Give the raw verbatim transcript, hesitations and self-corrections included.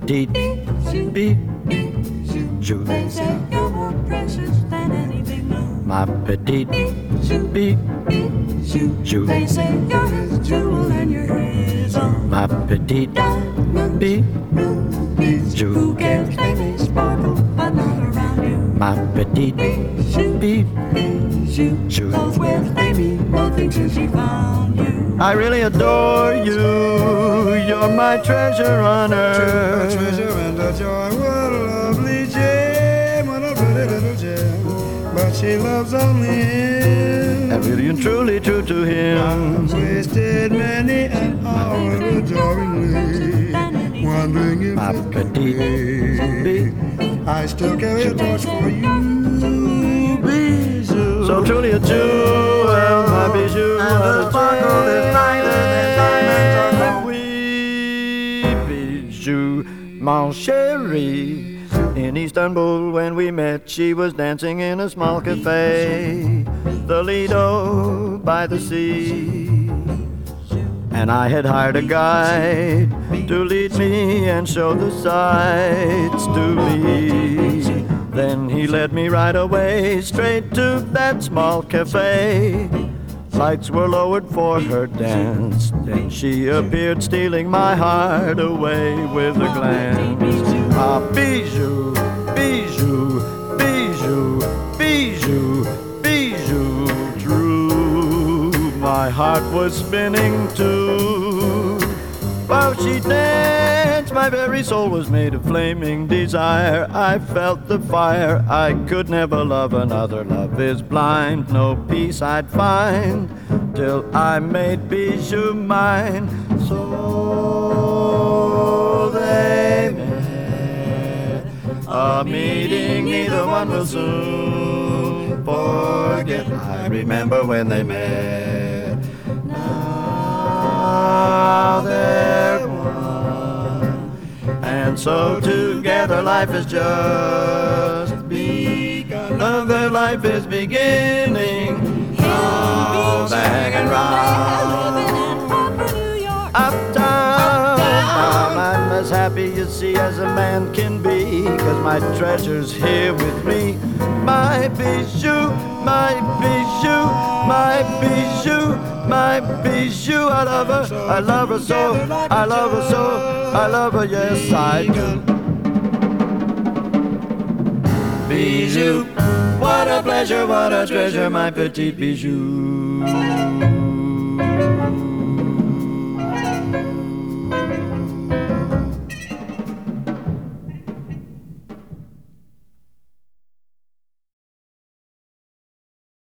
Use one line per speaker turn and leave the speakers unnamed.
petite bijou.
They say you're more precious than anything new.
My petite bijou.
They say you're his jewel and you're his own.
My petite bijou.
Who cares? They may sparkle, but not around you.
My petite bijou.
Those words, they mean nothing till she found you.
I really adore you. You're my treasure on
A
earth.
treasure and a joy, what a lovely gem, what a pretty little gem. But she loves only him.
And really and truly true to him.
Wasted many an hour adoringly, wondering if
My
it could
petite
be. I still carry a torch for you, bijou.
So truly a jewel, my bijou.
And the sparkle is brighter than diamonds are gold.
Oui, bijou, mon chéri. In Istanbul when we met, she was dancing in a small cafe, the Lido by the sea. And I had hired a guide to lead me and show the sights to me. Then he led me right away straight to that small cafe. Lights were lowered for her dance. Then she appeared, stealing my heart away with a glance. Ah, bijou, bijou, bijou, bijou, bijou, true. My heart was spinning too. While she danced, my very soul was made of flaming desire. I felt the fire, I could never love another. Love is blind, no peace I'd find till I made bijou mine. So they met, a meeting neither one will soon forget. I remember when they met. Now they're one, and so together life is just begun. Another life is beginning. Now they're hanging round uptown. Now I'm as happy, you see, as a man can be, 'cause my treasure's here with me. My bijou, my bijou, my bijou, my bijou. I love her, I love her so, I love her so, I love her, yes I do. Bijou, what a pleasure, what a treasure, my petite bijou.